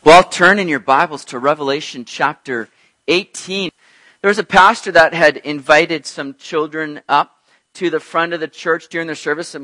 Well, turn in your Bibles to Revelation chapter 18. There was a pastor that had invited some children up to the front of the church during the service,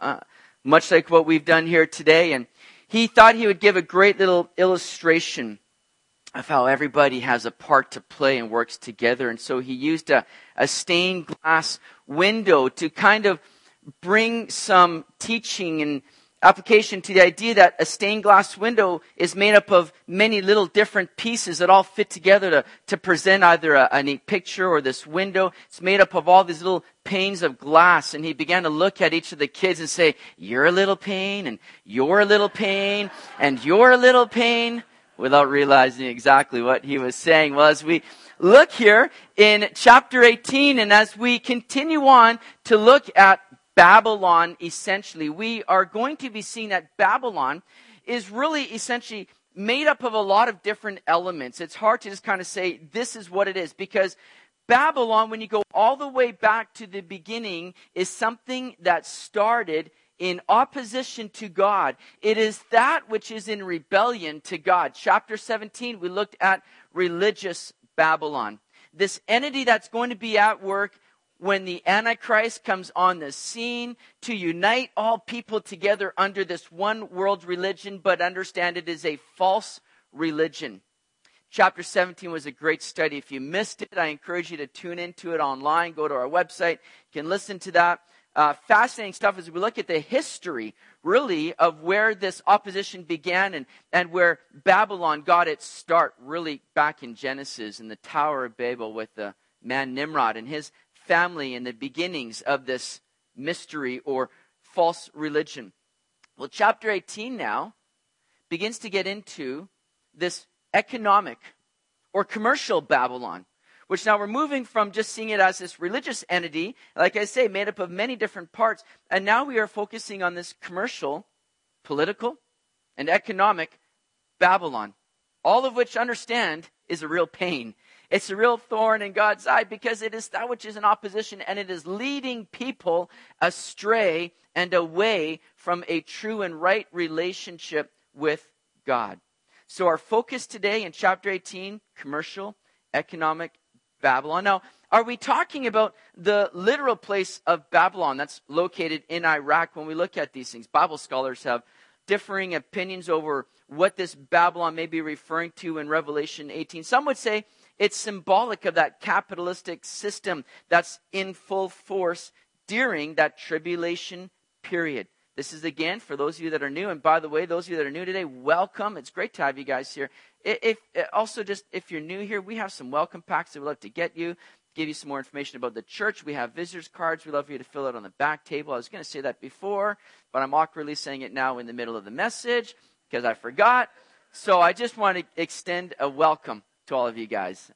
much like what we've done here today. And he thought he would give a great little illustration of how everybody has a part to play and works together. And so he used a stained glass window to kind of bring some teaching and application to the idea that a stained glass window is made up of many little different pieces that all fit together to present either a neat picture or this window. It's made up of all these little panes of glass. And he began to look at each of the kids and say, "You're a little pane, and you're a little pane, and you're a little pane," without realizing exactly what he was saying. Well, as we look here in chapter 18, and as we continue on to look at Babylon, essentially, we are going to be seeing that Babylon is really essentially made up of a lot of different elements. It's hard to just kind of say this is what it is, because Babylon, when you go all the way back to the beginning, is something that started in opposition to God. It is that which is in rebellion to God. Chapter 17, we looked at religious Babylon. This entity that's going to be at work when the Antichrist comes on the scene to unite all people together under this one world religion, but understand it is a false religion. Chapter 17 was a great study. If you missed it, I encourage you to tune into it online. Go to our website. You can listen to that. Fascinating stuff as we look at the history, really, of where this opposition began and where Babylon got its start, really back in Genesis, in the Tower of Babel with the man Nimrod and his family and the beginnings of this mystery or false religion. Well, chapter 18 now begins to get into this economic or commercial Babylon, which now we're moving from just seeing it as this religious entity, like I say, made up of many different parts, and now we are focusing on this commercial, political, and economic Babylon, all of which, understand, is a real pain. It's a real thorn in God's eye, because it is that which is in opposition, and it is leading people astray and away from a true and right relationship with God. So our focus today in chapter 18, commercial, economic Babylon. Now, are we talking about the literal place of Babylon that's located in Iraq when we look at these things? Bible scholars have differing opinions over what this Babylon may be referring to in Revelation 18. Some would say it's symbolic of that capitalistic system that's in full force during that tribulation period. This is, again, for those of you that are new. And by the way, those of you that are new today, welcome. It's great to have you guys here. If you're new here, we have some welcome packs that we'd love to get you, give you some more information about the church. We have visitors cards we'd love for you to fill out on the back table. I was going to say that before, but I'm awkwardly saying it now in the middle of the message because I forgot. So I just want to extend a welcome to all of you guys.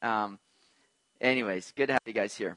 Anyways, good to have you guys here.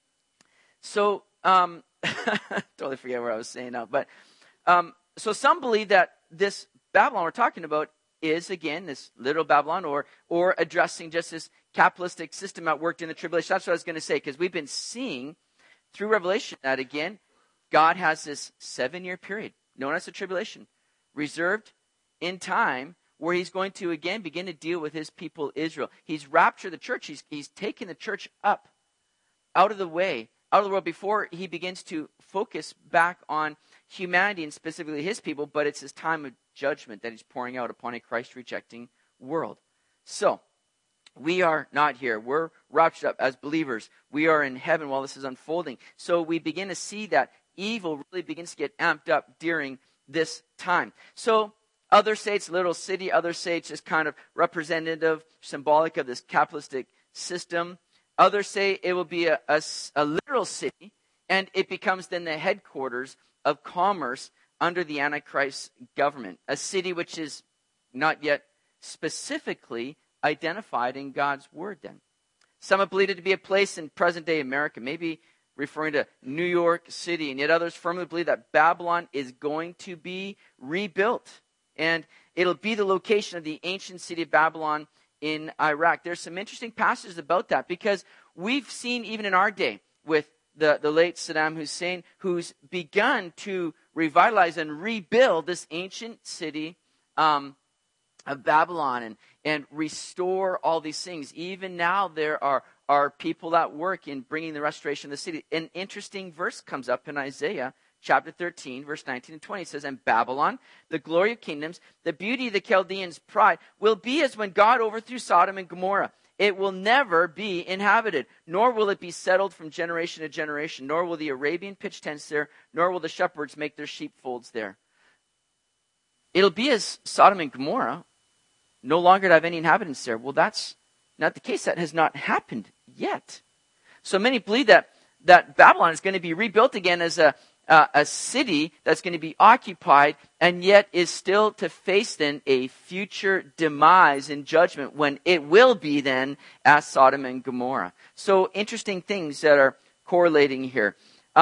So, totally forget what I was saying now. But so some believe that this Babylon we're talking about is, again, this literal Babylon or addressing just this capitalistic system at work in the tribulation. That's what I was going to say, because we've been seeing through Revelation that, again, God has this 7-year period known as the tribulation, reserved in time, where he's going to, again, begin to deal with his people Israel. He's raptured the church. He's taken the church up out of the world before he begins to focus back on humanity and specifically his people, but it's his time of judgment that he's pouring out upon a Christ-rejecting world. So, we are not here. We're raptured up as believers. We are in heaven while this is unfolding. So we begin to see that evil really begins to get amped up during this time. So, others say it's a literal city. Others say it's just kind of representative, symbolic of this capitalistic system. Others say it will be a literal city, and it becomes then the headquarters of commerce under the Antichrist government. A city which is not yet specifically identified in God's word then. Some have believed it to be a place in present-day America, maybe referring to New York City, and yet others firmly believe that Babylon is going to be rebuilt. And it'll be the location of the ancient city of Babylon in Iraq. There's some interesting passages about that, because we've seen even in our day with the late Saddam Hussein, who's begun to revitalize and rebuild this ancient city of Babylon and restore all these things. Even now there are people that work in bringing the restoration of the city. An interesting verse comes up in Isaiah chapter 13, verse 19 and 20. It says, "And Babylon, the glory of kingdoms, the beauty of the Chaldeans' pride, will be as when God overthrew Sodom and Gomorrah. It will never be inhabited, nor will it be settled from generation to generation, nor will the Arabian pitch tents there, nor will the shepherds make their sheepfolds there." It'll be as Sodom and Gomorrah, no longer to have any inhabitants there. Well, that's not the case. That has not happened yet. So many believe that Babylon is going to be rebuilt again as a city that's going to be occupied, and yet is still to face then a future demise in judgment when it will be then as Sodom and Gomorrah. So interesting things that are correlating here.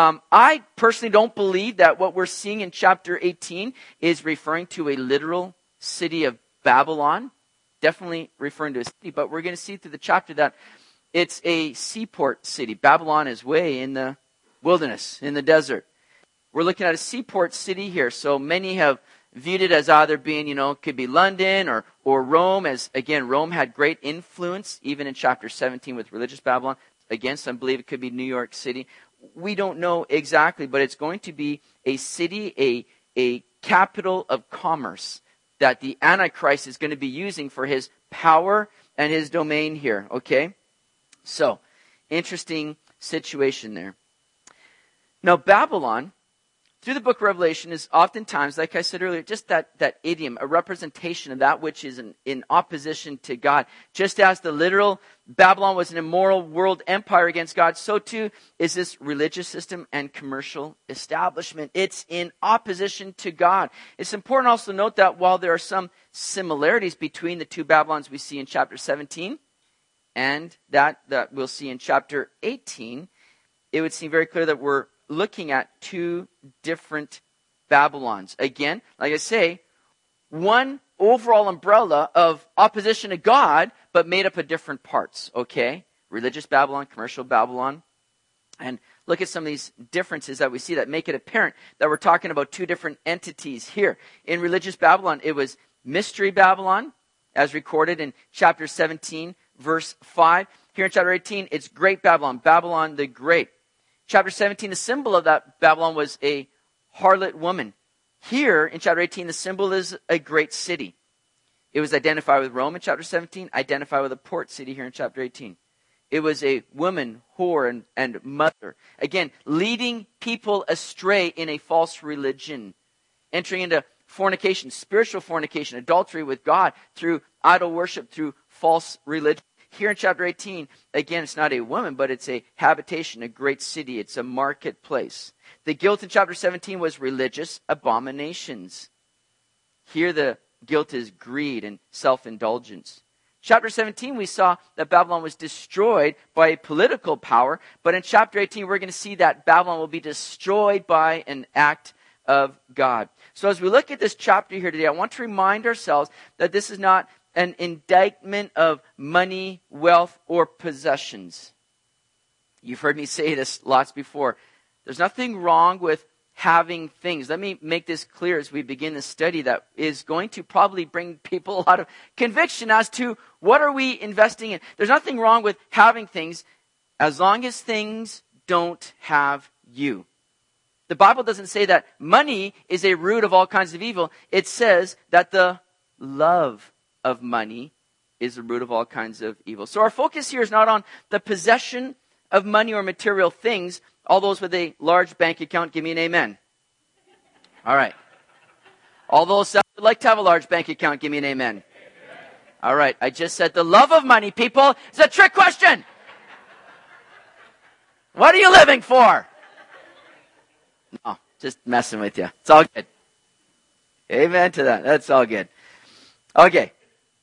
I personally don't believe that what we're seeing in chapter 18 is referring to a literal city of Babylon. Definitely referring to a city, but we're going to see through the chapter that it's a seaport city. Babylon is way in the wilderness, in the desert. We're looking at a seaport city here. So many have viewed it as either being, could be London or Rome, as again, Rome had great influence, even in chapter 17 with religious Babylon. Again, some believe it could be New York City. We don't know exactly, but it's going to be a city, a capital of commerce that the Antichrist is going to be using for his power and his domain here, okay? So, interesting situation there. Now, Babylon, through the book of Revelation, is oftentimes, like I said earlier, just that idiom, a representation of that which is in opposition to God. Just as the literal Babylon was an immoral world empire against God, so too is this religious system and commercial establishment. It's in opposition to God. It's important also to note that while there are some similarities between the two Babylons we see in chapter 17 and that we'll see in chapter 18, it would seem very clear that we're looking at two different Babylons. Again, like I say, one overall umbrella of opposition to God, but made up of different parts, okay? Religious Babylon, commercial Babylon. And look at some of these differences that we see that make it apparent that we're talking about two different entities here. In religious Babylon, it was mystery Babylon, as recorded in chapter 17, verse 5. Here in chapter 18, it's great Babylon, Babylon the Great. Chapter 17, the symbol of that Babylon was a harlot woman. Here, in chapter 18, the symbol is a great city. It was identified with Rome in chapter 17, identified with a port city here in chapter 18. It was a woman, whore, and mother. Again, leading people astray in a false religion. Entering into fornication, spiritual fornication, adultery with God through idol worship, through false religion. Here in chapter 18, again, it's not a woman, but it's a habitation, a great city. It's a marketplace. The guilt in chapter 17 was religious abominations. Here the guilt is greed and self-indulgence. Chapter 17, we saw that Babylon was destroyed by a political power, but in chapter 18, we're going to see that Babylon will be destroyed by an act of God. So as we look at this chapter here today, I want to remind ourselves that this is not an indictment of money, wealth, or possessions. You've heard me say this lots before. There's nothing wrong with having things. Let me make this clear as we begin this study that is going to probably bring people a lot of conviction as to what are we investing in. There's nothing wrong with having things as long as things don't have you. The Bible doesn't say that money is a root of all kinds of evil. It says that the love of money is the root of all kinds of evil. So our focus here is not on the possession of money or material things. All those with a large bank account, give me an amen. All right. All those that would like to have a large bank account, give me an amen. All right. I just said the love of money, people, is a trick question. What are you living for? No, just messing with you. It's all good. Amen to that. That's all good. Okay.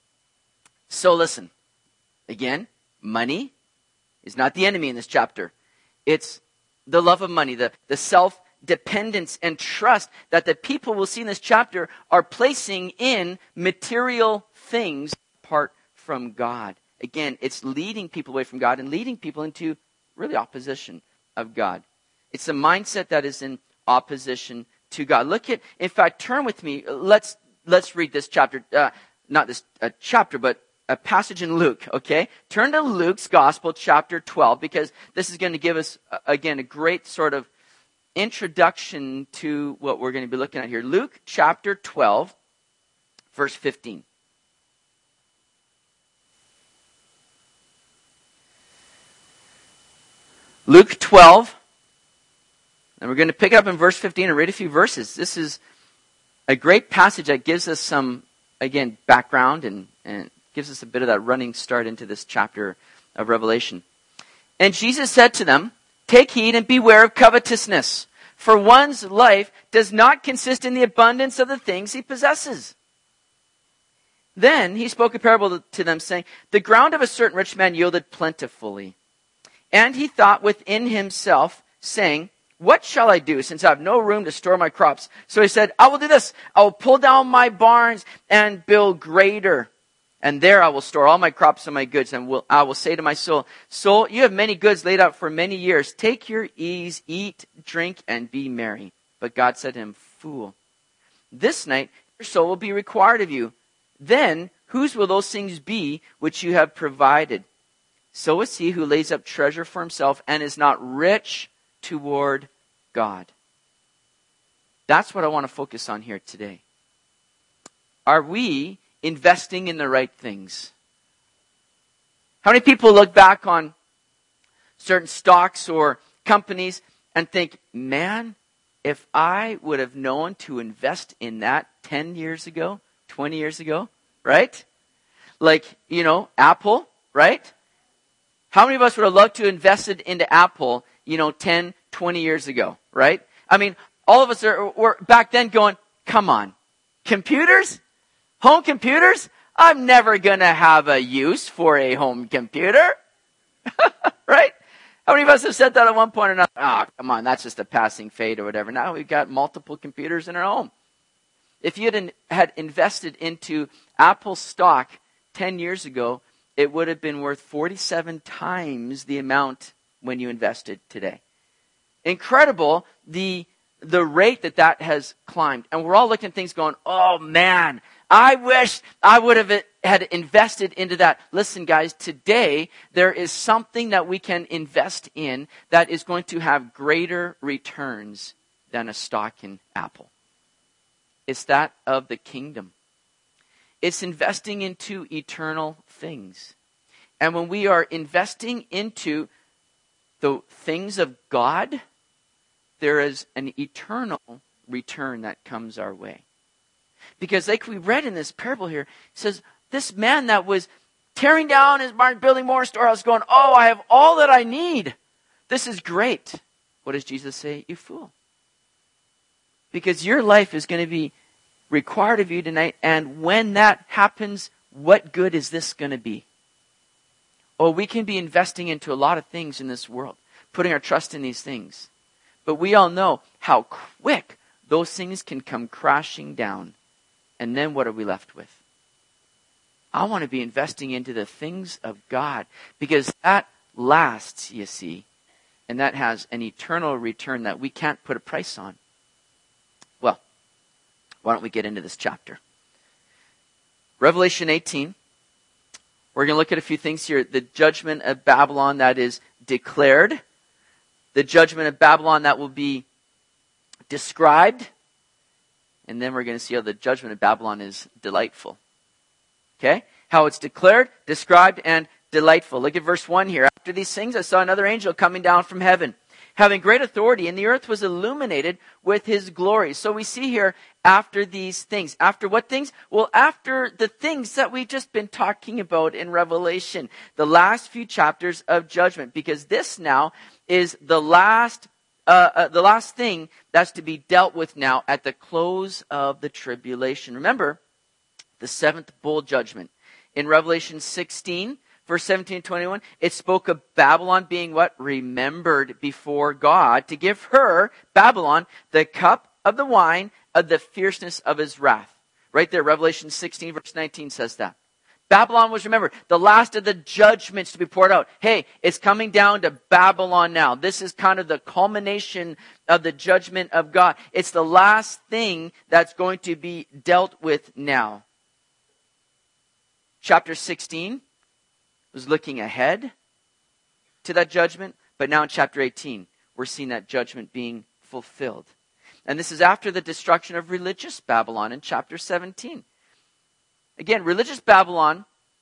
So listen, again, money is not the enemy in this chapter. It's the love of money, the self-dependence and trust that the people will see in this chapter are placing in material things apart from God. Again, it's leading people away from God and leading people into really opposition of God. It's a mindset that is in opposition to God. In fact, turn with me. Let's read this chapter. not this chapter, but a passage in Luke, okay? Turn to Luke's Gospel, chapter 12, because this is going to give us, again, a great sort of introduction to what we're going to be looking at here. Luke, chapter 12, verse 15. Luke 12, and we're going to pick up in verse 15 and read a few verses. This is a great passage that gives us some, again, background and gives us a bit of that running start into this chapter of Revelation. And Jesus said to them, "Take heed and beware of covetousness, for one's life does not consist in the abundance of the things he possesses." Then he spoke a parable to them, saying, "The ground of a certain rich man yielded plentifully. And he thought within himself, saying, what shall I do, since I have no room to store my crops? So he said, I will do this. I will pull down my barns and build greater. And there I will store all my crops and my goods. And I will say to my soul, soul, you have many goods laid out for many years. Take your ease, eat, drink, and be merry. But God said to him, fool, this night your soul will be required of you. Then whose will those things be which you have provided? So is he who lays up treasure for himself and is not rich toward God." That's what I want to focus on here today. Are we investing in the right things? How many people look back on certain stocks or companies and think, man, if I would have known to invest in that 10 years ago, 20 years ago, right? Like, Apple, right? How many of us would have loved to have invested into Apple, 10, 20 years ago, right? I mean, all of us were back then going, come on, computers? Home computers? I'm never going to have a use for a home computer, right? How many of us have said that at one point or another? Oh, come on, that's just a passing fad or whatever. Now we've got multiple computers in our home. If you had invested into Apple stock 10 years ago, it would have been worth 47 times the amount when you invested today. Incredible, the rate that has climbed. And we're all looking at things going, oh man, I wish I would have had invested into that. Listen guys, today there is something that we can invest in that is going to have greater returns than a stock in Apple. It's that of the kingdom. It's investing into eternal things. And when we are investing into the things of God, there is an eternal return that comes our way. Because like we read in this parable here, it says, this man that was tearing down his barn, building more storehouses, going, oh, I have all that I need. This is great. What does Jesus say? You fool. Because your life is going to be required of you tonight. And when that happens, what good is this going to be? Oh, we can be investing into a lot of things in this world, putting our trust in these things. But we all know how quick those things can come crashing down. And then what are we left with? I want to be investing into the things of God because that lasts, you see. And that has an eternal return that we can't put a price on. Well, why don't we get into this chapter? Revelation 18. We're going to look at a few things here. The judgment of Babylon that is declared. The judgment of Babylon that will be described. And then we're going to see how the judgment of Babylon is delightful. Okay? How it's declared, described, and delightful. Look at verse 1 here. After these things, I saw another angel coming down from heaven, having great authority, and the earth was illuminated with his glory. So we see here, after these things. After what things? Well, after the things that we've just been talking about in Revelation. The last few chapters of judgment. Because this now is the last thing that's to be dealt with now at the close of the tribulation. Remember, the seventh bowl judgment. In Revelation 16, verse 17 and 21, it spoke of Babylon being what? Remembered before God to give her, Babylon, the cup of the wine of the fierceness of his wrath. Right there, Revelation 16, verse 19 says that. Babylon was remembered, the last of the judgments to be poured out. Hey, it's coming down to Babylon now. This is kind of the culmination of the judgment of God. It's the last thing that's going to be dealt with now. Chapter 16 was looking ahead to that judgment, but now in chapter 18, we're seeing that judgment being fulfilled. And this is after the destruction of religious Babylon in chapter 17. Again, religious Babylon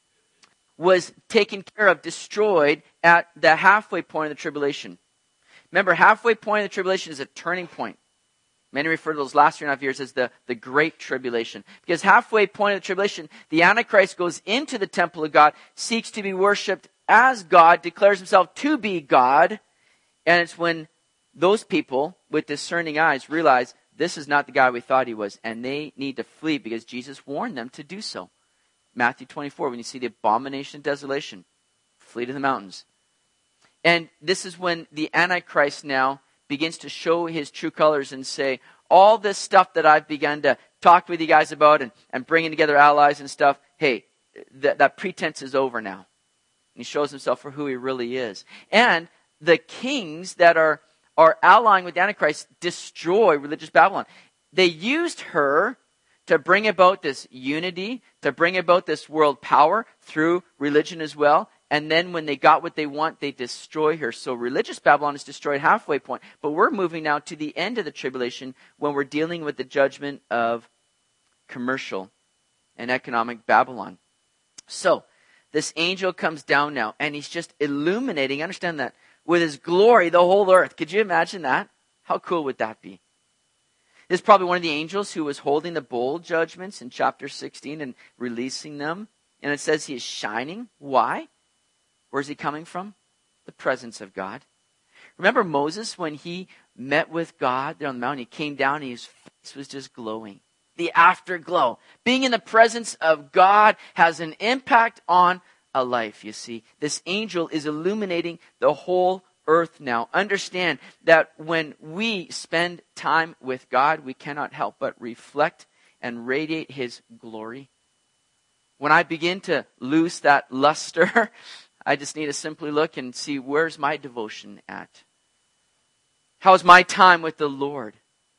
was taken care of, destroyed at the halfway point of the tribulation. Remember, halfway point of the tribulation is a turning point. Many refer to those last 3.5 years as the Great Tribulation. Because halfway point of the tribulation, the Antichrist goes into the temple of God, seeks to be worshipped as God, declares himself to be God. And it's when those people with discerning eyes realize this is not the guy we thought he was. And they need to flee because Jesus warned them to do so. Matthew 24, when you see the abomination of desolation, flee to the mountains. And this is when the Antichrist now begins to show his true colors and say, all this stuff that I've begun to talk with you guys about and bringing together allies and stuff, hey, that pretense is over now. And he shows himself for who he really is. And the kings that are allying with the Antichrist destroy religious Babylon. They used her to bring about this unity, to bring about this world power through religion as well. And then when they got what they want, they destroy her. So religious Babylon is destroyed halfway point. But we're moving now to the end of the tribulation when we're dealing with the judgment of commercial and economic Babylon. So this angel comes down now and he's just illuminating, understand that, with his glory the whole earth. Could you imagine that? How cool would that be? This is probably one of the angels who was holding the bowl judgments in chapter 16 and releasing them. And it says he is shining. Why? Where's he coming from? The presence of God. Remember Moses when he met with God there on the mountain? He came down and his face was just glowing. The afterglow. Being in the presence of God has an impact on a life, you see. This angel is illuminating the whole earth now. Understand that when we spend time with God, we cannot help but reflect and radiate his glory. When I begin to lose that luster, I just need to simply look and see, where's my devotion at? How's my time with the Lord?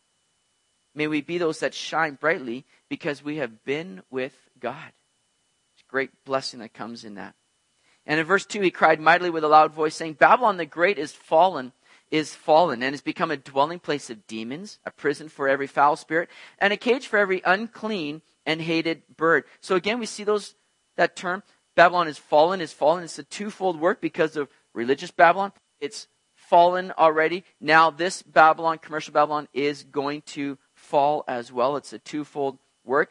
May we be those that shine brightly because we have been with God. It's a great blessing that comes in that. And in verse 2, he cried mightily with a loud voice, saying, Babylon the Great is fallen, and has become a dwelling place of demons, a prison for every foul spirit, and a cage for every unclean and hated bird. So again, we see that term, Babylon is fallen. It's a twofold work because of religious Babylon. It's fallen already. Now this Babylon, commercial Babylon, is going to fall as well. It's a twofold work.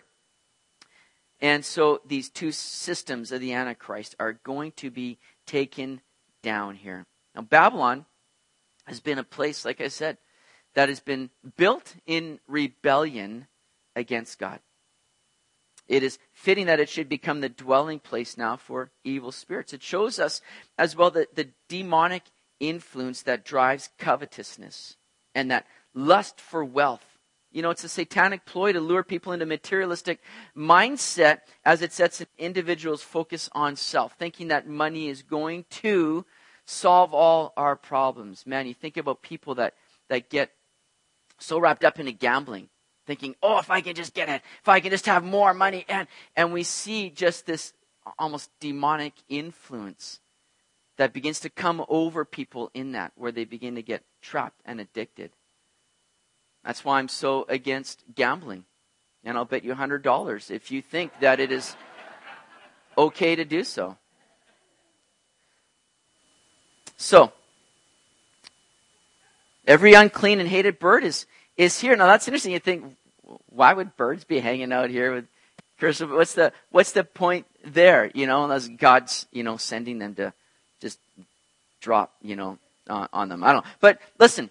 And so these two systems of the Antichrist are going to be taken down here. Now Babylon has been a place, like I said, that has been built in rebellion against God. It is fitting that it should become the dwelling place now for evil spirits. It shows us as well the demonic influence that drives covetousness and that lust for wealth. You know, it's a satanic ploy to lure people into materialistic mindset as it sets an individual's focus on self, thinking that money is going to solve all our problems. Man, you think about people that get so wrapped up into gambling, thinking, oh, if I can just get it, if I can just have more money. And we see just this almost demonic influence that begins to come over people in that, where they begin to get trapped and addicted. That's why I'm so against gambling. And I'll bet you $100 if you think that it is okay to do so. So, every unclean and hated bird is here. Now that's interesting. You think, why would birds be hanging out here with Christopher? What's the point there? You know, unless God's, sending them to just drop, on them. I don't know. But listen,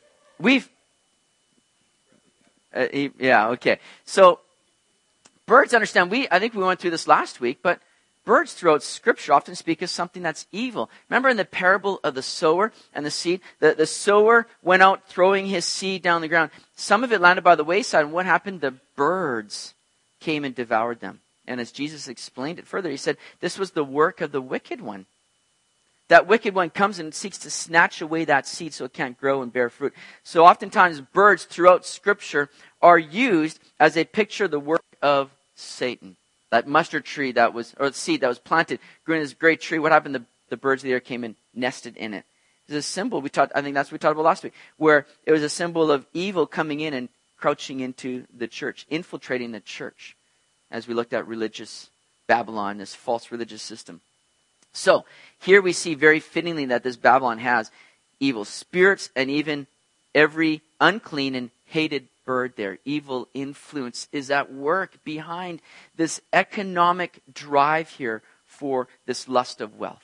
okay. So, birds understand, I think we went through this last week, but birds throughout Scripture often speak of something that's evil. Remember in the parable of the sower and the seed? The sower went out throwing his seed down the ground. Some of it landed by the wayside, and what happened? The birds came and devoured them. And as Jesus explained it further, he said, this was the work of the wicked one. That wicked one comes and seeks to snatch away that seed so it can't grow and bear fruit. So oftentimes birds throughout Scripture are used as a picture of the work of Satan. That mustard tree or the seed that was planted, grew into this great tree. What happened? The birds of the air came and nested in it. It's a symbol. I think that's what we talked about last week, where it was a symbol of evil coming in and crouching into the church, infiltrating the church, as we looked at religious Babylon, this false religious system. So, here we see very fittingly that this Babylon has evil spirits and even every unclean and hated bird there. Evil influence is at work behind this economic drive here for this lust of wealth.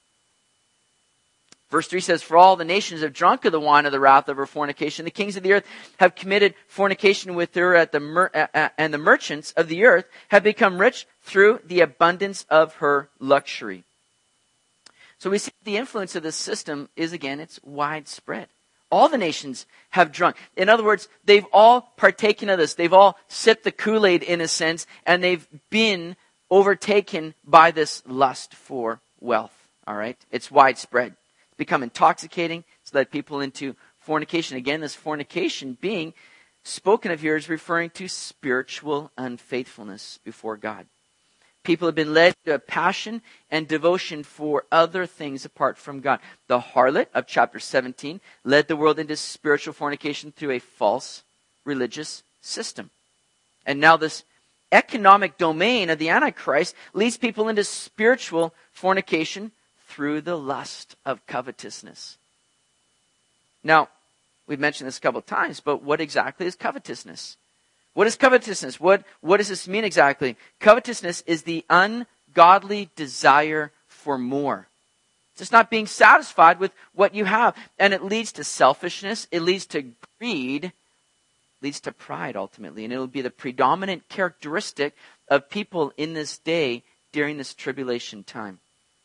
Verse 3 says, "For all the nations have drunk of the wine of the wrath of her fornication. The kings of the earth have committed fornication with her, and the merchants of the earth have become rich through the abundance of her luxury." So we see the influence of this system is, again, it's widespread. All the nations have drunk. In other words, they've all partaken of this. They've all sipped the Kool-Aid in a sense, and they've been overtaken by this lust for wealth. All right? It's widespread. It's become intoxicating. It's led people into fornication. Again, this fornication being spoken of here is referring to spiritual unfaithfulness before God. People have been led to a passion and devotion for other things apart from God. The harlot of chapter 17 led the world into spiritual fornication through a false religious system. And now this economic domain of the Antichrist leads people into spiritual fornication through the lust of covetousness. Now, we've mentioned this a couple of times, but what exactly is covetousness? What is covetousness? What does this mean exactly? Covetousness is the ungodly desire for more. It's just not being satisfied with what you have. And it leads to selfishness. It leads to greed. Leads to pride ultimately. And it'll be the predominant characteristic of people in this day during this tribulation time.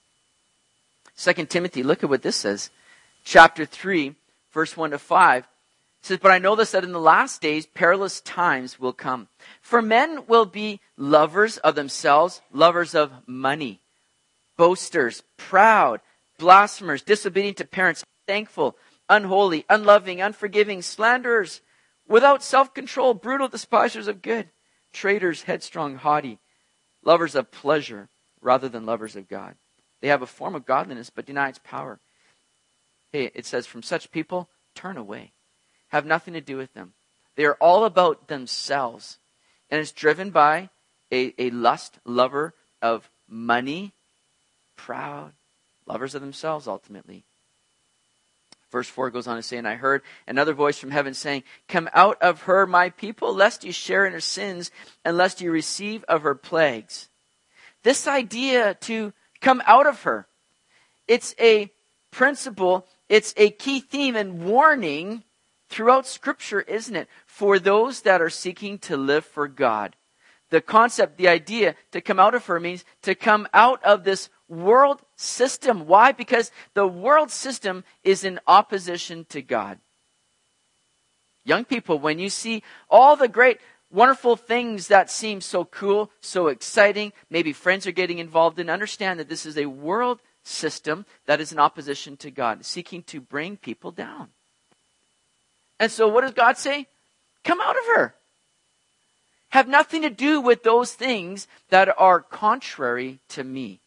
2 Timothy, look at what this says. Chapter 3, verse 1 to 5. It says, "But I know this, that in the last days perilous times will come. For men will be lovers of themselves, lovers of money, boasters, proud, blasphemers, disobedient to parents, unthankful, unholy, unloving, unforgiving, slanderers, without self-control, brutal, despisers of good, traitors, headstrong, haughty, lovers of pleasure rather than lovers of God. They have a form of godliness but deny its power." Hey, it says, from such people, turn away. Have nothing to do with them. They are all about themselves. And it's driven by a lust, lover of money, proud, lovers of themselves ultimately. Verse 4 goes on to say, "And I heard another voice from heaven saying, 'Come out of her, my people, lest you share in her sins, and lest you receive of her plagues.'" This idea to come out of her, it's a principle, it's a key theme and warning throughout Scripture, isn't it? For those that are seeking to live for God. The concept, the idea to come out of her means to come out of this world system. Why? Because the world system is in opposition to God. Young people, when you see all the great, wonderful things that seem so cool, so exciting, maybe friends are getting involved in, understand that this is a world system that is in opposition to God, seeking to bring people down. And so what does God say? Come out of her. Have nothing to do with those things that are contrary to me.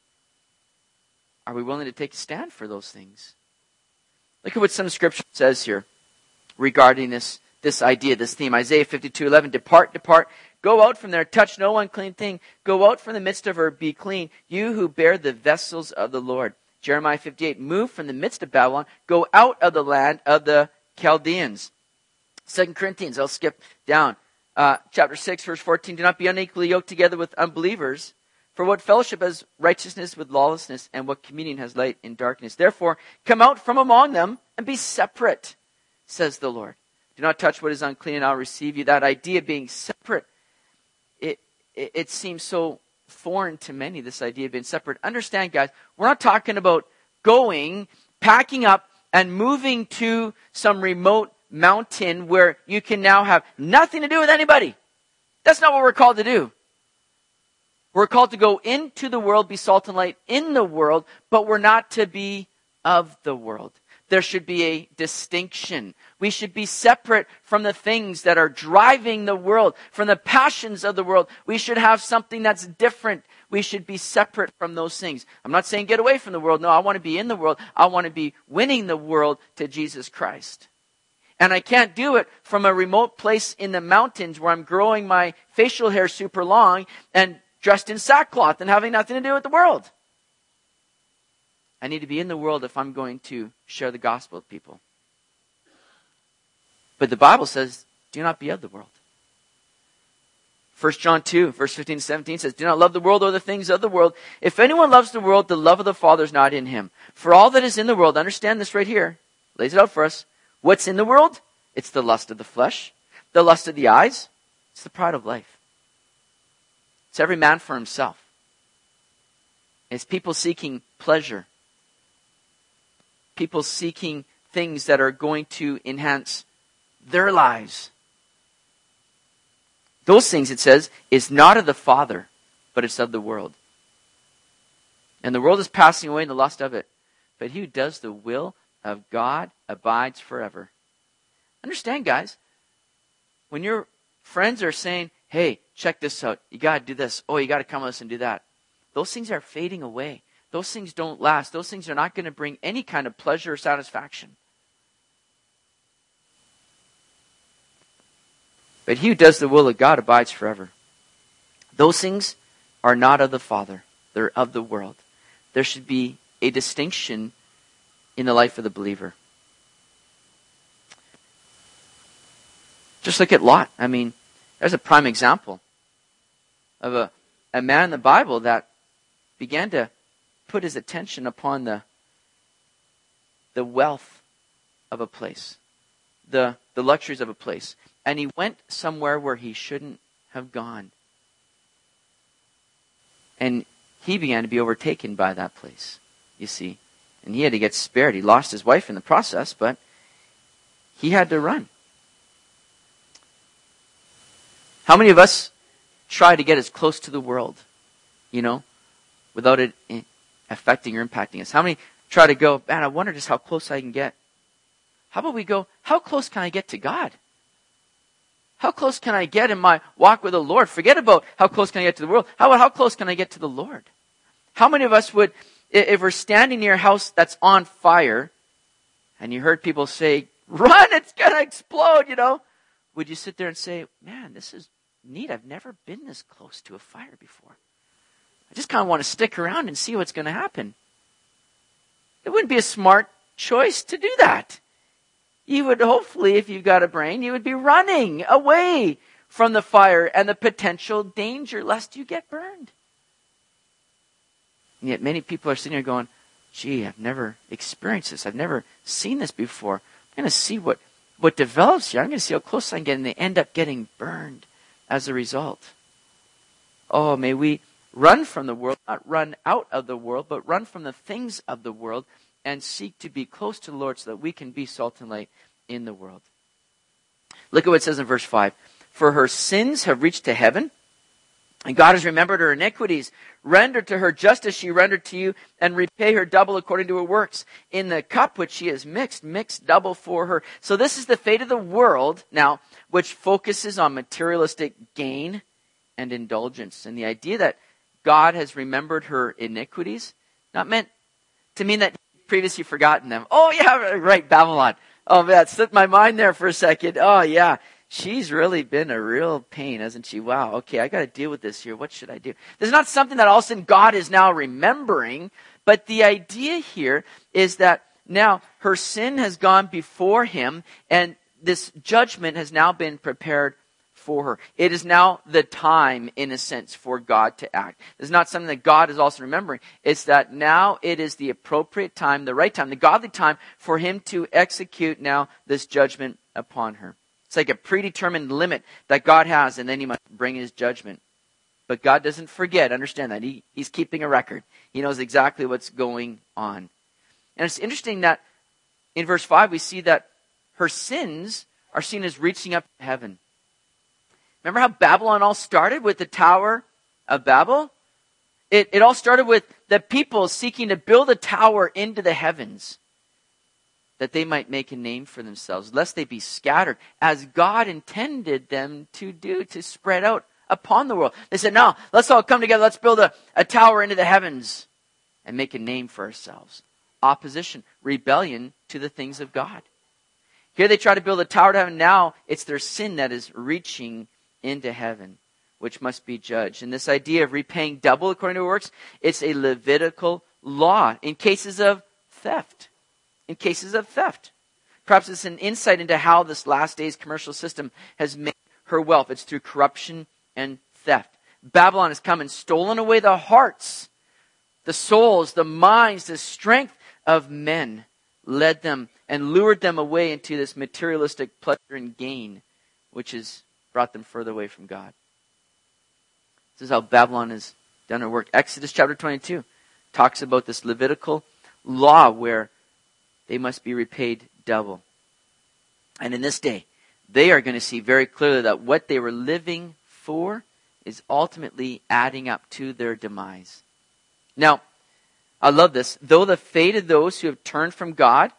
Are we willing to take a stand for those things? Look at what some scripture says here regarding this idea, this theme. Isaiah 52:11, "Depart, depart, go out from there, touch no unclean thing. Go out from the midst of her, be clean, you who bear the vessels of the Lord." Jeremiah 58, "Move from the midst of Babylon, go out of the land of the Chaldeans." 2 Corinthians, I'll skip down. Chapter 6, verse 14, "Do not be unequally yoked together with unbelievers. For what fellowship has righteousness with lawlessness, and what communion has light in darkness? Therefore, come out from among them and be separate, says the Lord. Do not touch what is unclean, and I'll receive you." That idea of being separate, it seems so foreign to many, this idea of being separate. Understand, guys, we're not talking about going, packing up, and moving to some remote mountain where you can now have nothing to do with anybody. That's not what we're called to do. We're called to go into the world, be salt and light in the world, but we're not to be of the world. there should be a distinction. We should be separate from the things that are driving the world, from the passions of the world. We should have something that's different. We should be separate from those things. I'm not saying get away from the world. No, I want to be in the world. I want to be winning the world to Jesus Christ. And I can't do it from a remote place in the mountains where I'm growing my facial hair super long and dressed in sackcloth and having nothing to do with the world. I need to be in the world if I'm going to share the gospel with people. But the Bible says, do not be of the world. 1 John 2, verse 15 to 17 says, do not love the world or the things of the world. If anyone loves the world, the love of the Father is not in him. For all that is in the world, understand this right here, lays it out for us. What's in the world? It's the lust of the flesh, the lust of the eyes. It's the pride of life. It's every man for himself. It's people seeking pleasure. People seeking things that are going to enhance their lives. Those things, it says, is not of the Father, but it's of the world. And the world is passing away in the lust of it. But he who does the will of God abides forever. Understand, guys, when your friends are saying, hey, check this out, you got to do this, oh, you got to come with us and do that, those things are fading away. Those things don't last. Those things are not going to bring any kind of pleasure or satisfaction. But he who does the will of God abides forever. Those things are not of the Father. They're of the world. There should be a distinction in the life of the believer. Just look at Lot. I mean, there's a prime example of a man in the Bible that began to put his attention upon the wealth of a place, the luxuries of a place. And he went somewhere where he shouldn't have gone. And he began to be overtaken by that place, you see. And he had to get spared. He lost his wife in the process, but he had to run. How many of us try to get as close to the world, without it affecting or impacting us? How many try to go, man, I wonder just how close I can get? How about we go, how close can I get to God? How close can I get in my walk with the Lord? Forget about how close can I get to the world. How about how close can I get to the Lord? How many of us would, if we're standing near a house that's on fire, and you heard people say, run, it's going to explode, would you sit there and say, man, this is neat. I've never been this close to a fire before. I just kind of want to stick around and see what's going to happen. It wouldn't be a smart choice to do that. You would hopefully, if you've got a brain, you would be running away from the fire and the potential danger lest you get burned. And yet many people are sitting here going, gee, I've never experienced this. I've never seen this before. I'm going to see what develops here. I'm going to see how close I can get. And they end up getting burned as a result. Oh, may we run from the world, not run out of the world, but run from the things of the world and seek to be close to the Lord so that we can be salt and light in the world. Look at what it says in verse 5. For her sins have reached to heaven, and God has remembered her iniquities. Render to her just as she rendered to you, and repay her double according to her works. In the cup which she has mixed double for her. So this is the fate of the world now, which focuses on materialistic gain and indulgence. And the idea that God has remembered her iniquities, not meant to mean that he'd previously forgotten them. Oh yeah, right, Babylon. Oh man, it slipped my mind there for a second. Oh yeah. She's really been a real pain, hasn't she? Wow, okay, I got to deal with this here. What should I do? This is not something that all of a sudden God is now remembering, but the idea here is that now her sin has gone before him, and this judgment has now been prepared for her. It is now the time, in a sense, for God to act. It's not something that God is also remembering. It's that now it is the appropriate time, the right time, the godly time for him to execute now this judgment upon her. It's like a predetermined limit that God has, and then he must bring his judgment. But God doesn't forget. Understand that. He's keeping a record. He knows exactly what's going on. And it's interesting that in verse 5 we see that her sins are seen as reaching up to heaven. Remember how Babylon all started with the Tower of Babel? It all started with the people seeking to build a tower into the heavens. that they might make a name for themselves, lest they be scattered, as God intended them to do, to spread out upon the world. They said, no, let's all come together. Let's build a tower into the heavens and make a name for ourselves. Opposition, rebellion to the things of God. Here they try to build a tower to heaven. Now it's their sin that is reaching into heaven, which must be judged. And this idea of repaying double according to works, it's a Levitical law in cases of theft. In cases of theft. Perhaps it's an insight into how this last days commercial system has made her wealth. It's through corruption and theft. Babylon has come and stolen away the hearts, the souls, the minds, the strength of men, led them and lured them away into this materialistic pleasure and gain, which has brought them further away from God. This is how Babylon has done her work. Exodus chapter 22 talks about this Levitical law where they must be repaid double. And in this day, they are going to see very clearly that what they were living for is ultimately adding up to their demise. Now, I love this. Though the fate of those who have turned from God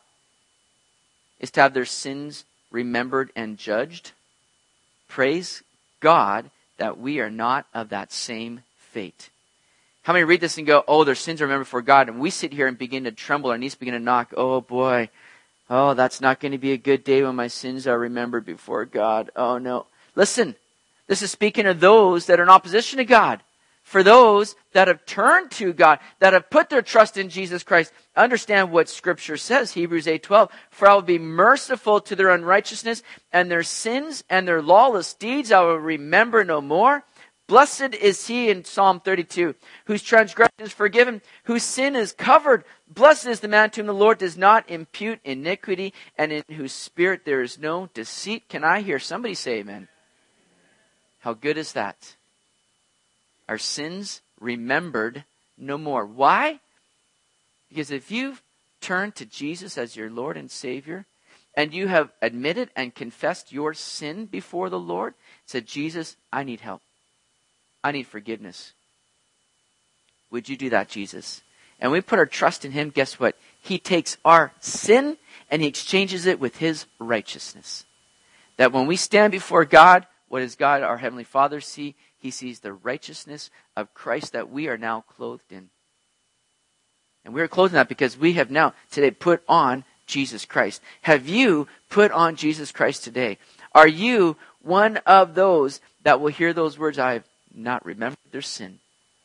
is to have their sins remembered and judged, praise God that we are not of that same fate. How many read this and go, oh, their sins are remembered before God, and we sit here and begin to tremble, our knees begin to knock, oh boy, oh, that's not going to be a good day when my sins are remembered before God. Oh no. Listen, this is speaking of those that are in opposition to God. For those that have turned to God, that have put their trust in Jesus Christ, understand what Scripture says, Hebrews 8:12. For I will be merciful to their unrighteousness, and their sins and their lawless deeds I will remember no more. Blessed is he in Psalm 32, whose transgression is forgiven, whose sin is covered. Blessed is the man to whom the Lord does not impute iniquity, and in whose spirit there is no deceit. Can I hear somebody say amen? How good is that? Our sins remembered no more. Why? Because if you've turned to Jesus as your Lord and Savior, and you have admitted and confessed your sin before the Lord, said, Jesus, I need help. I need forgiveness. Would you do that, Jesus? And we put our trust in Him, guess what? He takes our sin and He exchanges it with His righteousness. That when we stand before God, what does God, our Heavenly Father, see? He sees the righteousness of Christ that we are now clothed in. And we are clothed in that because we have now today put on Jesus Christ. Have you put on Jesus Christ today? Are you one of those that will hear those words, I have not remembered their sin?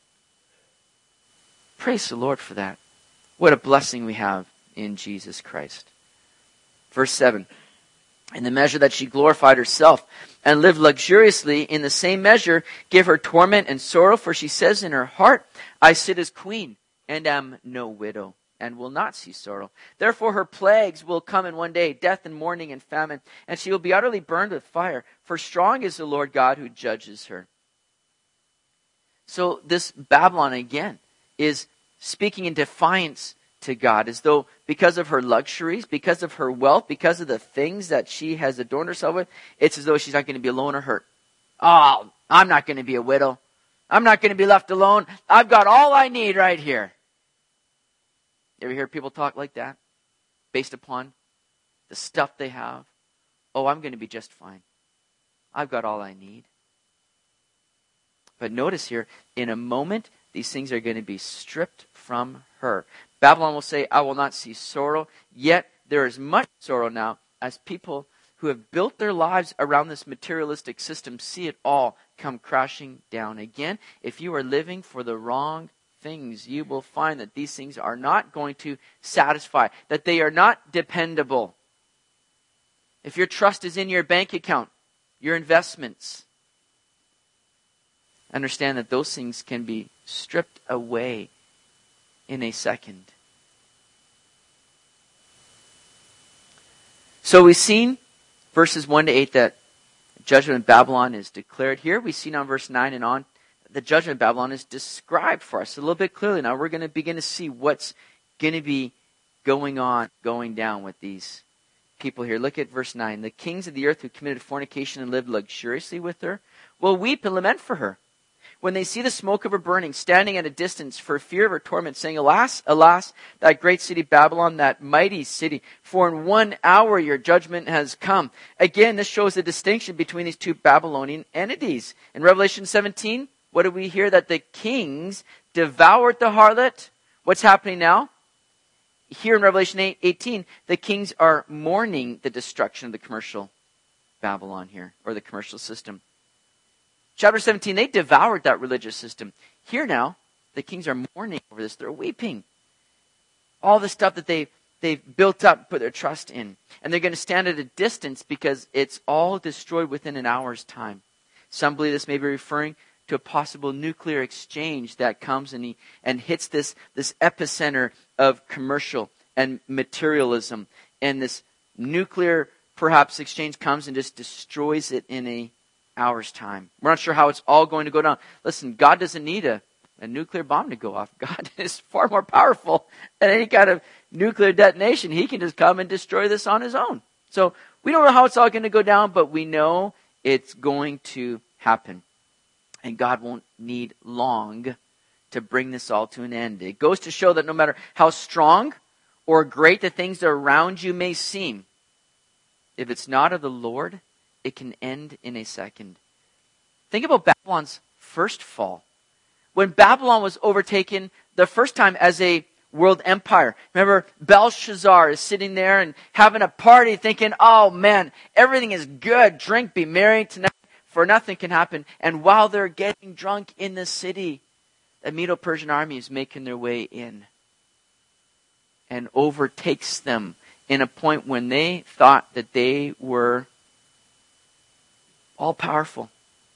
Praise the Lord for that. What a blessing we have in Jesus Christ. Verse 7. In the measure that she glorified herself and lived luxuriously, in the same measure give her torment and sorrow, for she says in her heart, I sit as queen and am no widow, and will not see sorrow. Therefore her plagues will come in one day, death and mourning and famine, and she will be utterly burned with fire, for strong is the Lord God who judges her. So this Babylon again is speaking in defiance to God, as though because of her luxuries, because of her wealth, because of the things that she has adorned herself with, it's as though she's not going to be alone or hurt. Oh, I'm not going to be a widow. I'm not going to be left alone. I've got all I need right here. You ever hear people talk like that? Based upon the stuff they have? Oh, I'm going to be just fine. I've got all I need. But notice here, in a moment, these things are going to be stripped from her. Babylon will say, I will not see sorrow. Yet there is much sorrow now as people who have built their lives around this materialistic system see it all come crashing down. Again, if you are living for the wrong things, you will find that these things are not going to satisfy, that they are not dependable. If your trust is in your bank account, your investments, understand that those things can be stripped away in a second. So we've seen verses 1 to 8 that judgment of Babylon is declared. Here we see now in verse 9 and on, the judgment of Babylon is described for us a little bit clearly. Now we're going to begin to see what's going to be going down with these people here. Look at verse 9. The kings of the earth who committed fornication and lived luxuriously with her will weep and lament for her. when they see the smoke of her burning, standing at a distance for fear of her torment, saying, Alas, alas, that great city Babylon, that mighty city, for in 1 hour your judgment has come. Again, this shows the distinction between these two Babylonian entities. In Revelation 17, what do we hear? That the kings devoured the harlot. What's happening now? Here in Revelation 18, the kings are mourning the destruction of the commercial Babylon here, or the commercial system. Chapter 17, they devoured that religious system. Here now, the kings are mourning over this. They're weeping. All the stuff that they've built up, put their trust in. And they're going to stand at a distance because it's all destroyed within an hour's time. Some believe this may be referring to a possible nuclear exchange that comes and hits this epicenter of commercial and materialism. And this nuclear perhaps exchange comes and just destroys it in an hour's time. We're not sure how it's all going to go down. Listen, God doesn't need a nuclear bomb to go off. God is far more powerful than any kind of nuclear detonation. He can just come and destroy this on his own. So we don't know how it's all going to go down, but we know it's going to happen. And God won't need long to bring this all to an end. It goes to show that no matter how strong or great the things around you may seem, if it's not of the Lord, it can end in a second. Think about Babylon's first fall. When Babylon was overtaken the first time as a world empire. Remember, Belshazzar is sitting there and having a party thinking, oh man, everything is good. Drink, be merry tonight, for nothing can happen. And while they're getting drunk in the city, the Medo-Persian army is making their way in and overtakes them in a point when they thought that they were all-powerful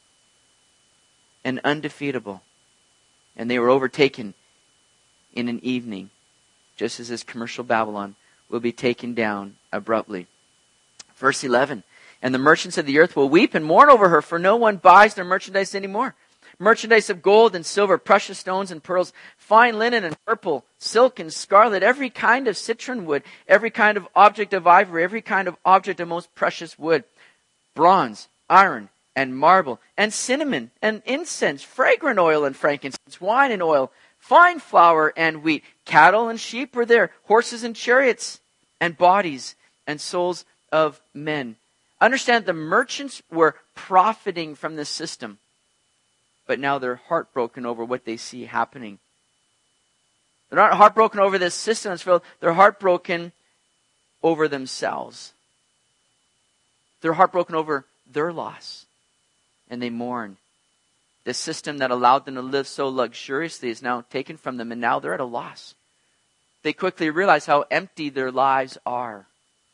and undefeatable. And they were overtaken in an evening, just as this commercial Babylon will be taken down abruptly. Verse 11, and the merchants of the earth will weep and mourn over her, for no one buys their merchandise anymore. Merchandise of gold and silver, precious stones and pearls, fine linen and purple, silk and scarlet, every kind of citron wood, every kind of object of ivory, every kind of object of most precious wood, bronze, iron, and marble, and cinnamon, and incense, fragrant oil and frankincense, wine and oil, fine flour and wheat. Cattle and sheep were there, horses and chariots, and bodies and souls of men. Understand, the merchants were profiting from this system, but now they're heartbroken over what they see happening. They're not heartbroken over this system that's filled. They're heartbroken over themselves. They're heartbroken over their loss. And they mourn. The system that allowed them to live so luxuriously is now taken from them, and now they're at a loss. They quickly realize how empty their lives are.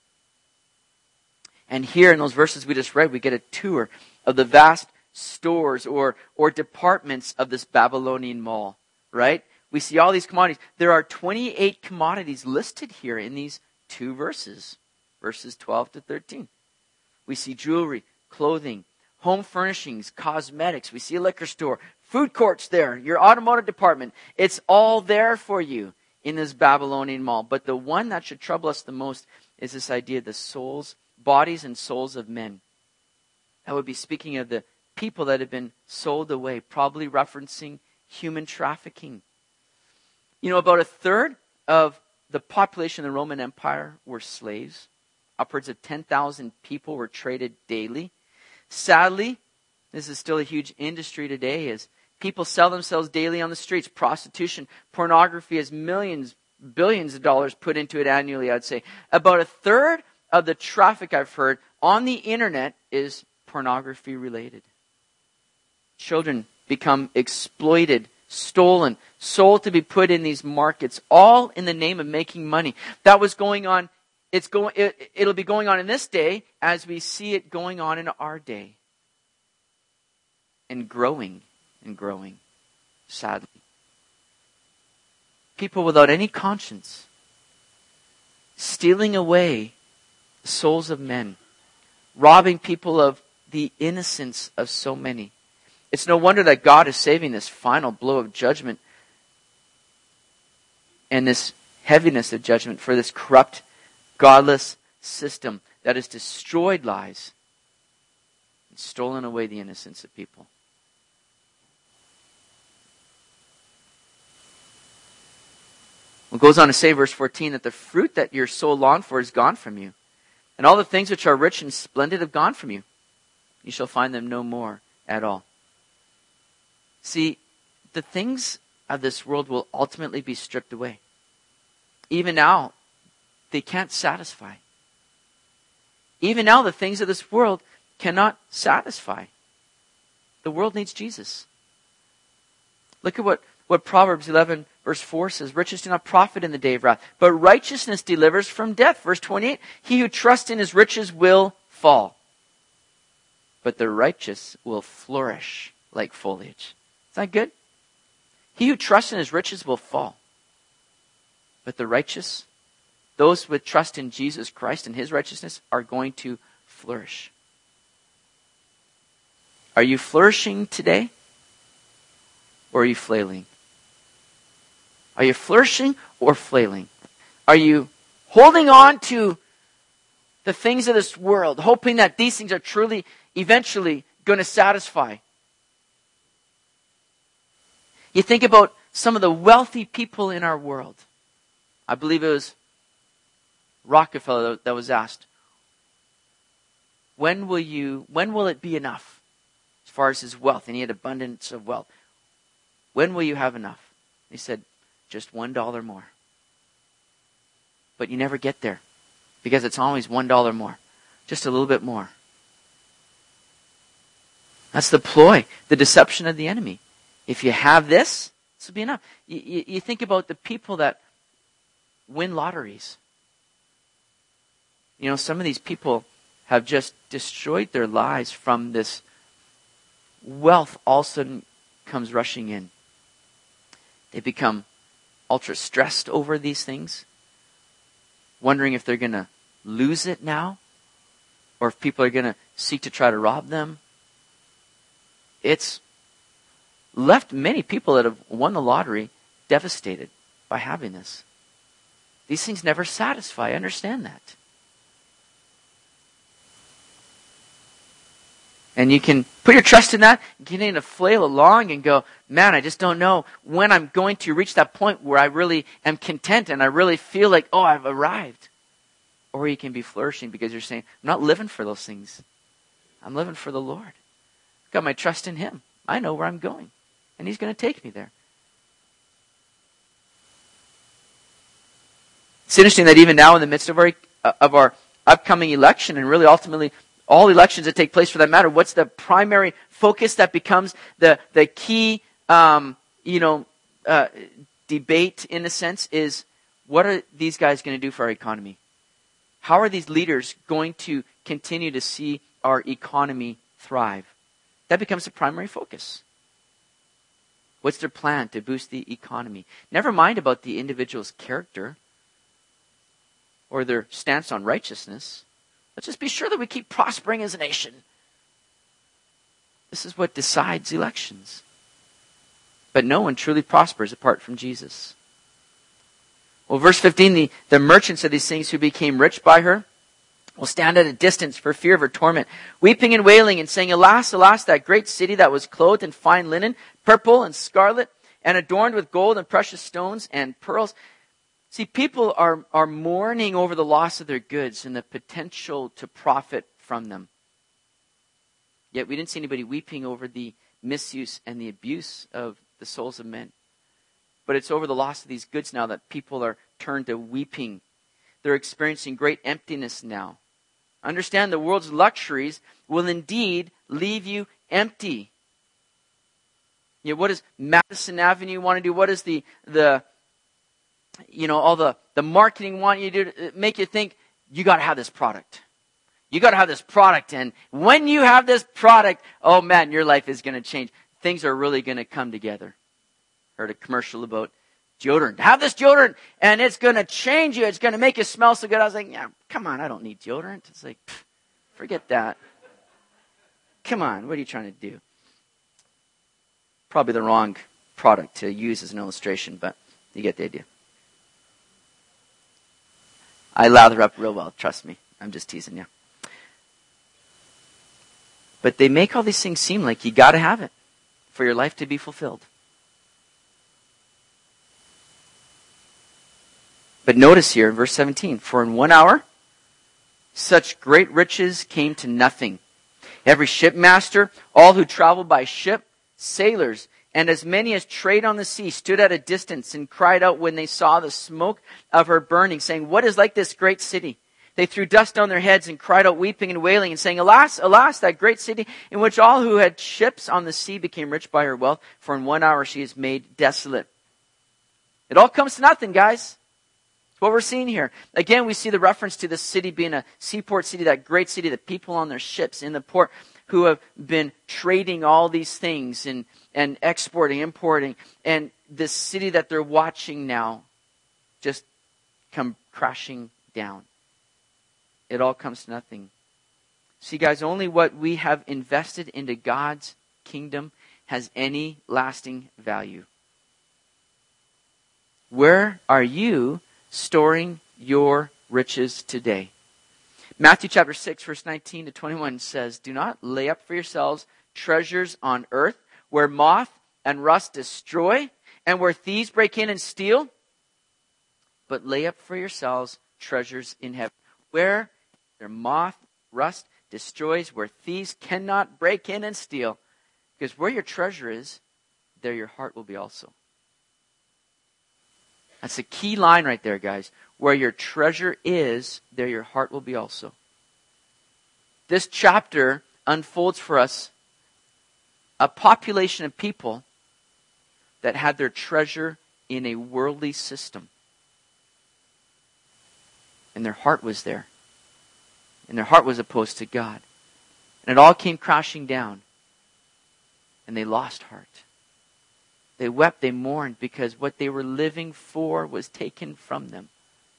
And here in those verses we just read, we get a tour of the vast stores or departments of this Babylonian mall, right? We see all these commodities. There are 28 commodities listed here in these two verses 12 to 13. We see jewelry, clothing, home furnishings, cosmetics. We see a liquor store, food courts there, your automotive department. It's all there for you in this Babylonian mall. But the one that should trouble us the most is this idea of the souls, bodies and souls of men. That would be speaking of the people that have been sold away, probably referencing human trafficking. You know, about a third of the population of the Roman Empire were slaves. Upwards of 10,000 people were traded daily. Sadly, this is still a huge industry today as people sell themselves daily on the streets. Prostitution, pornography has millions, billions of dollars put into it annually, I'd say. About a third of the traffic I've heard on the internet is pornography related. Children become exploited, stolen, sold to be put in these markets, all in the name of making money. That was going on. It'll be going on in this day as we see it going on in our day. And growing, sadly. People without any conscience, stealing away the souls of men, robbing people of the innocence of so many. It's no wonder that God is saving this final blow of judgment and this heaviness of judgment for this corrupt, godless system that has destroyed lives and stolen away the innocence of people. It goes on to say, verse 14, that the fruit that your soul longed for is gone from you. And all the things which are rich and splendid have gone from you. You shall find them no more at all. See, the things of this world will ultimately be stripped away. Even now, they can't satisfy. Even now, the things of this world cannot satisfy. The world needs Jesus. Look at what Proverbs 11 verse 4 says. Riches do not profit in the day of wrath, but righteousness delivers from death. Verse 28, he who trusts in his riches will fall, but the righteous will flourish like foliage. Is that good? He who trusts in his riches will fall, but the righteous, those with trust in Jesus Christ and his righteousness, are going to flourish. Are you flourishing today? Or are you flailing? Are you flourishing or flailing? Are you holding on to the things of this world, hoping that these things are truly, eventually going to satisfy? You think about some of the wealthy people in our world. I believe it was Rockefeller that was asked, when will it be enough as far as his wealth? And he had abundance of wealth. When will you have enough? He said, just $1 more. But you never get there because it's always $1 more. Just a little bit more. That's the ploy, the deception of the enemy. If you have this will be enough. You think about the people that win lotteries. You know, some of these people have just destroyed their lives from this wealth all of a sudden comes rushing in. They become ultra stressed over these things, wondering if they're going to lose it now, or if people are going to seek to try to rob them. It's left many people that have won the lottery devastated by having this. These things never satisfy. I understand that. And you can put your trust in that, continue to flail along and go, man, I just don't know when I'm going to reach that point where I really am content and I really feel like, oh, I've arrived. Or you can be flourishing because you're saying, I'm not living for those things. I'm living for the Lord. I've got my trust in Him. I know where I'm going. And He's going to take me there. It's interesting that even now in the midst of our upcoming election, and really ultimately all elections that take place for that matter, what's the primary focus that becomes the key debate in a sense is, what are these guys going to do for our economy? How are these leaders going to continue to see our economy thrive? That becomes the primary focus. What's their plan to boost the economy? Never mind about the individual's character or their stance on righteousness. Let's just be sure that we keep prospering as a nation. This is what decides elections. But no one truly prospers apart from Jesus. Well, verse 15, the merchants of these things who became rich by her will stand at a distance for fear of her torment, weeping and wailing and saying, alas, alas, that great city that was clothed in fine linen, purple and scarlet, and adorned with gold and precious stones and pearls. See, people are mourning over the loss of their goods and the potential to profit from them. Yet we didn't see anybody weeping over the misuse and the abuse of the souls of men. But it's over the loss of these goods now that people are turned to weeping. They're experiencing great emptiness now. Understand, the world's luxuries will indeed leave you empty. You know, what does Madison Avenue want to do? What does all the marketing want you to do? Make you think, you got to have this product. You got to have this product. And when you have this product, oh man, your life is going to change. Things are really going to come together. Heard a commercial about deodorant. Have this deodorant and it's going to change you. It's going to make you smell so good. I was like, yeah, come on, I don't need deodorant. It's like, forget that. Come on, what are you trying to do? Probably the wrong product to use as an illustration, but you get the idea. I lather up real well, trust me. I'm just teasing you. But they make all these things seem like you got to have it for your life to be fulfilled. But notice here, verse 17, for in 1 hour, such great riches came to nothing. Every shipmaster, all who traveled by ship, sailors, and as many as trade on the sea stood at a distance and cried out when they saw the smoke of her burning, saying, what is like this great city? They threw dust on their heads and cried out weeping and wailing and saying, alas, alas, that great city in which all who had ships on the sea became rich by her wealth, for in 1 hour she is made desolate. It all comes to nothing, guys. It's what we're seeing here. Again, we see the reference to the city being a seaport city, that great city, the people on their ships in the port who have been trading all these things and exporting, importing, and this city that they're watching now just come crashing down. It all comes to nothing. See, guys, only what we have invested into God's kingdom has any lasting value. Where are you storing your riches today? Matthew chapter 6, verse 19 to 21 says, do not lay up for yourselves treasures on earth, where moth and rust destroy, and where thieves break in and steal, but lay up for yourselves treasures in heaven, where their moth, rust destroys, where thieves cannot break in and steal. Because where your treasure is, there your heart will be also. That's a key line right there, guys. Where your treasure is, there your heart will be also. This chapter unfolds for us a population of people that had their treasure in a worldly system. And their heart was there. And their heart was opposed to God. And it all came crashing down. And they lost heart. They wept, they mourned, because what they were living for was taken from them.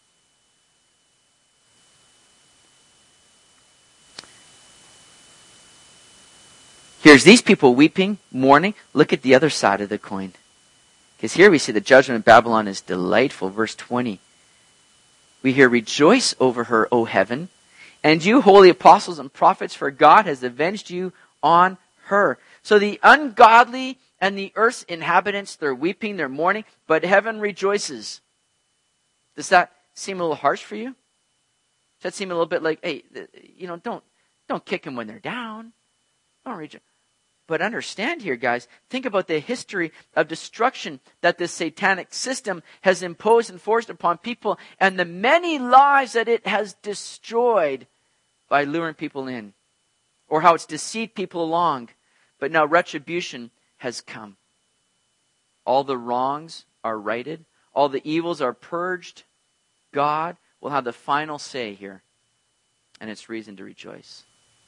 Here's these people weeping, mourning. Look at the other side of the coin. Because here we see the judgment of Babylon is delightful. Verse 20. We hear, rejoice over her, O heaven, and you holy apostles and prophets, for God has avenged you on her. So the ungodly and the earth's inhabitants, they're weeping, they're mourning, but heaven rejoices. Does that seem a little harsh for you? Does that seem a little bit like, hey, don't kick them when they're down. Don't rejoice. But understand here, guys, think about the history of destruction that this satanic system has imposed and forced upon people, and the many lives that it has destroyed by luring people in, or how it's deceived people along. But now retribution has come. All the wrongs are righted. All the evils are purged. God will have the final say here, and it's reason to rejoice.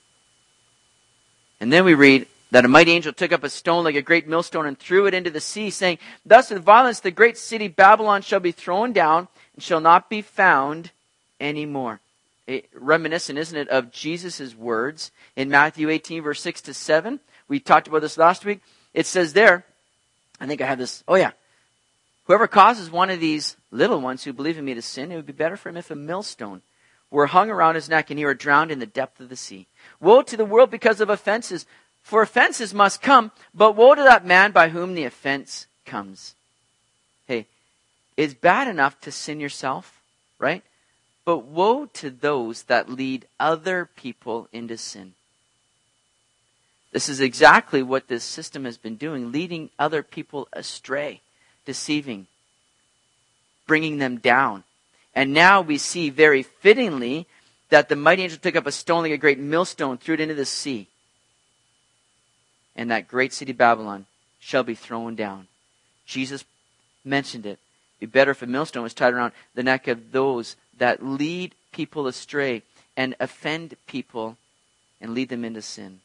And then we read that a mighty angel took up a stone like a great millstone and threw it into the sea, saying, thus with violence the great city Babylon shall be thrown down and shall not be found anymore. Reminiscent, isn't it, of Jesus' words in Matthew 18, verse 6 to 7. We talked about this last week. It says there, I think I have this, whoever causes one of these little ones who believe in me to sin, it would be better for him if a millstone were hung around his neck and he were drowned in the depth of the sea. Woe to the world because of offenses, for offenses must come, but woe to that man by whom the offense comes. Hey, it's bad enough to sin yourself, right? But woe to those that lead other people into sin. This is exactly what this system has been doing, leading other people astray, deceiving, bringing them down. And now we see very fittingly that the mighty angel took up a stone like a great millstone, threw it into the sea. And that great city Babylon shall be thrown down. Jesus mentioned it. It'd be better if a millstone was tied around the neck of those that lead people astray and offend people and lead them into sin.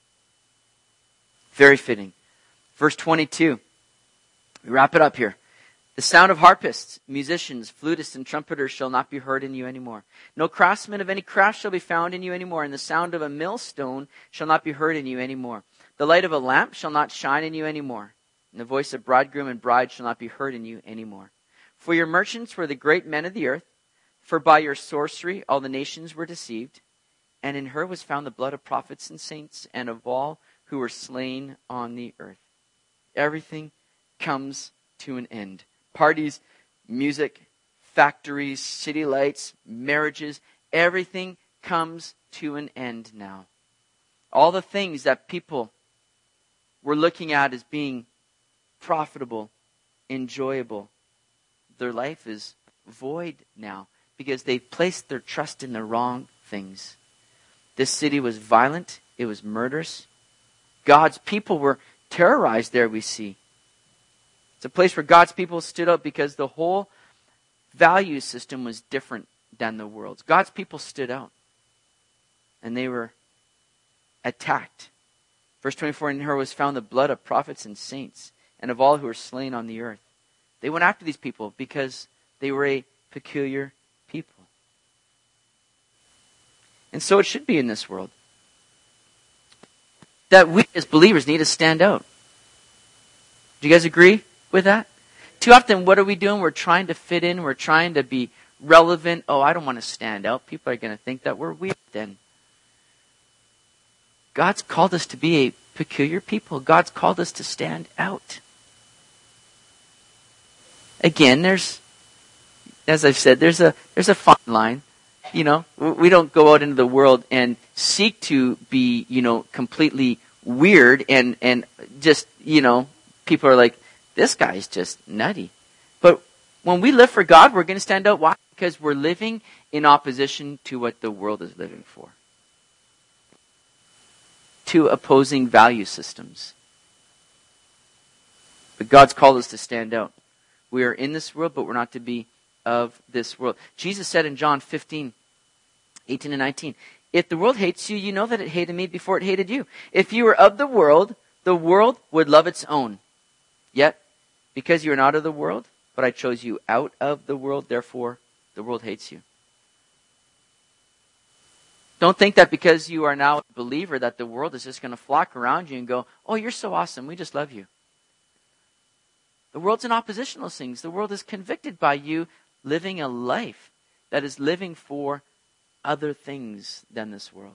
Very fitting. Verse 22. We wrap it up here. The sound of harpists, musicians, flutists, and trumpeters shall not be heard in you anymore. No craftsman of any craft shall be found in you anymore, and the sound of a millstone shall not be heard in you anymore. The light of a lamp shall not shine in you anymore, and the voice of bridegroom and bride shall not be heard in you anymore. For your merchants were the great men of the earth, for by your sorcery all the nations were deceived, and in her was found the blood of prophets and saints, and of all who were slain on the earth. Everything comes to an end. Parties, music, factories, city lights, marriages, everything comes to an end now. All the things that people were looking at as being profitable, enjoyable, their life is void now because they've placed their trust in the wrong things. This city was violent. It was murderous. God's people were terrorized there, we see. It's a place where God's people stood up because the whole value system was different than the world's. God's people stood out. And they were attacked. Verse 24, in her was found the blood of prophets and saints, and of all who were slain on the earth. They went after these people because they were a peculiar people. And so it should be in this world. That we as believers need to stand out. Do you guys agree with that? Too often, what are we doing? We're trying to fit in. We're trying to be relevant. Oh, I don't want to stand out. People are going to think that we're weird then. God's called us to be a peculiar people. God's called us to stand out. Again, as I've said, there's a fine line. You know, we don't go out into the world and seek to be, completely weird and just, people are like, this guy's just nutty. But when we live for God, we're going to stand out. Why? Because we're living in opposition to what the world is living for. Two opposing value systems. But God's called us to stand out. We are in this world, but we're not to be of this world. Jesus said in John 15, 18 and 19, if the world hates you, you know that it hated me before it hated you. If you were of the world would love its own. Yet, because you are not of the world, but I chose you out of the world, therefore the world hates you. Don't think that because you are now a believer that the world is just going to flock around you and go, oh, you're so awesome, we just love you. The world's in opposition to those things. The world is convicted by you living a life that is living for other things than this world.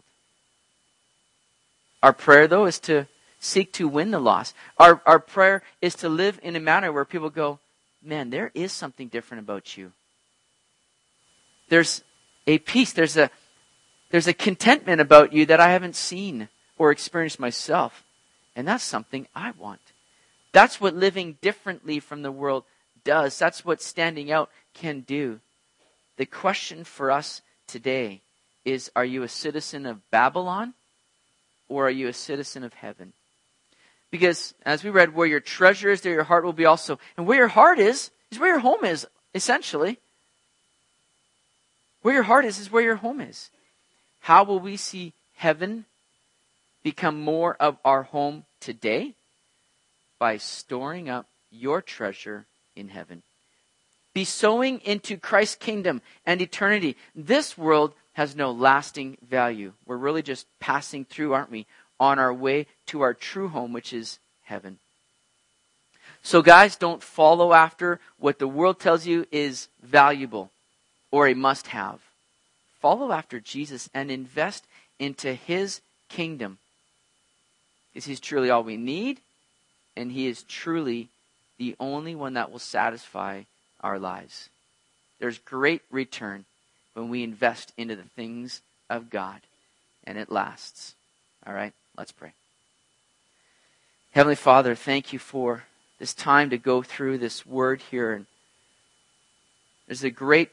Our prayer, though, is to seek to win the lost. Our prayer is to live in a manner where people go, man, there is something different about you. There's a peace, there's a contentment about you that I haven't seen or experienced myself. And that's something I want. That's what living differently from the world does. That's what standing out can do. The question for us today is, are you a citizen of Babylon or are you a citizen of heaven? Because as we read, where your treasure is, there your heart will be also. And where your heart is where your home is, essentially. Where your heart is where your home is. How will we see heaven become more of our home today? By storing up your treasure in heaven. Be sowing into Christ's kingdom and eternity. This world has no lasting value. We're really just passing through, aren't we? On our way to our true home, which is heaven. So guys, don't follow after what the world tells you is valuable or a must-have. Follow after Jesus and invest into His kingdom. Because He's truly all we need, and He is truly the only one that will satisfy our lives. There's great return when we invest into the things of God, and it lasts. All right, let's pray. Heavenly Father, thank you for this time to go through this word here. And there's a great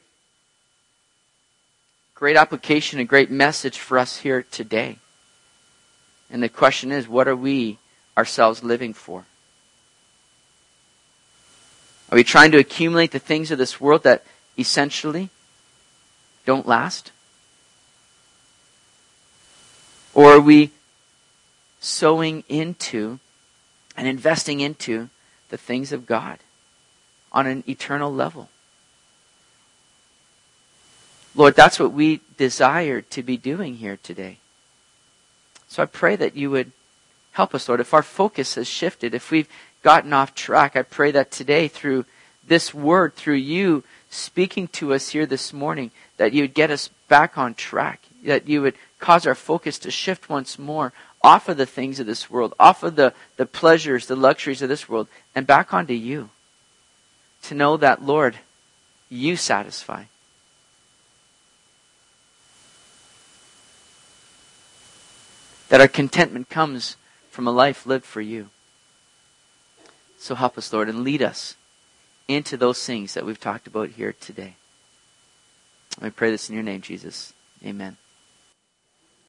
application, a great message for us here today. And the question is, what are we ourselves living for? Are we trying to accumulate the things of this world that essentially don't last? Or are we sowing into and investing into the things of God on an eternal level? Lord, that's what we desire to be doing here today. So I pray that you would help us, Lord. If our focus has shifted, if we've gotten off track, I pray that today through this word, through you speaking to us here this morning, that you would get us back on track, that you would cause our focus to shift once more off of the things of this world, off of the pleasures, the luxuries of this world, and back onto you. To know that, Lord, you satisfy. That our contentment comes from a life lived for you. So help us, Lord, and lead us into those things that we've talked about here today. I pray this in your name, Jesus. Amen.